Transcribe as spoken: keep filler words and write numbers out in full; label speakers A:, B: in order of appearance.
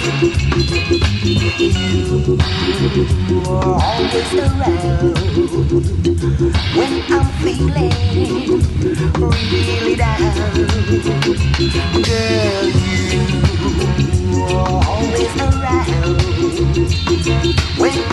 A: You are always around when I'm feeling really down. Girl, you are always around when